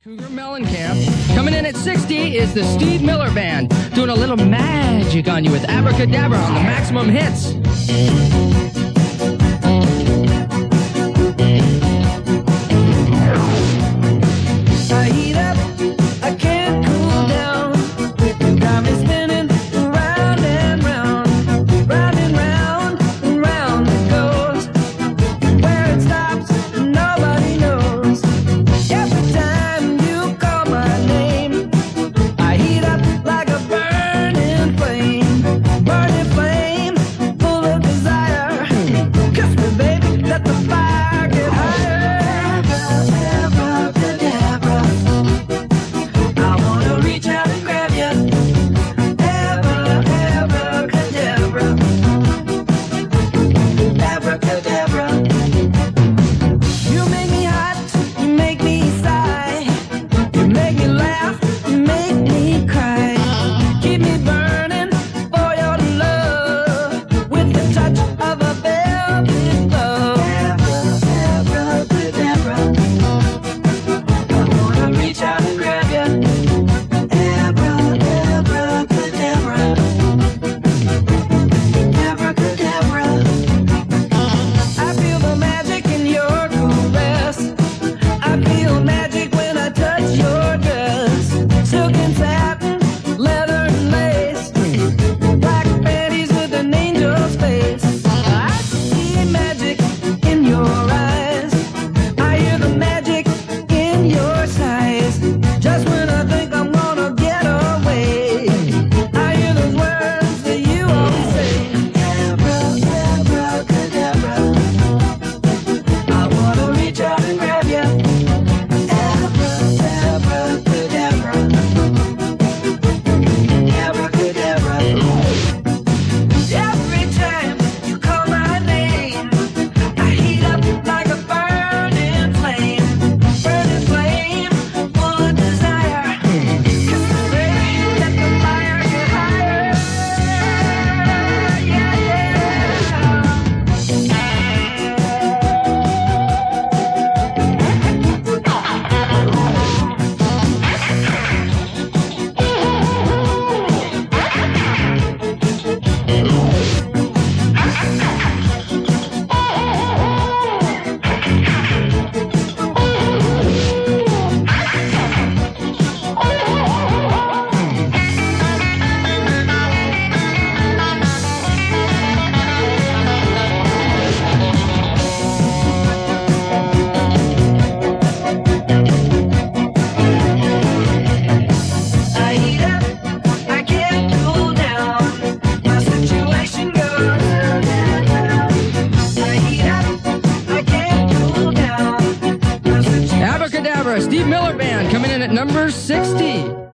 Cougar Mellencamp. Coming in at 60 is the Steve Miller Band, doing a little magic on you with Abracadabra on the Maximum Hits. I heat up, I can't cool down. Got me spinning round and round, round and round, and round it goes. Where it stops, nobody knows. Every time you call my name, I heat up like a burning flame, full of desire. Kiss me, baby, let the fire get higher. Abracadabra, Steve Miller Band, coming in at number 60.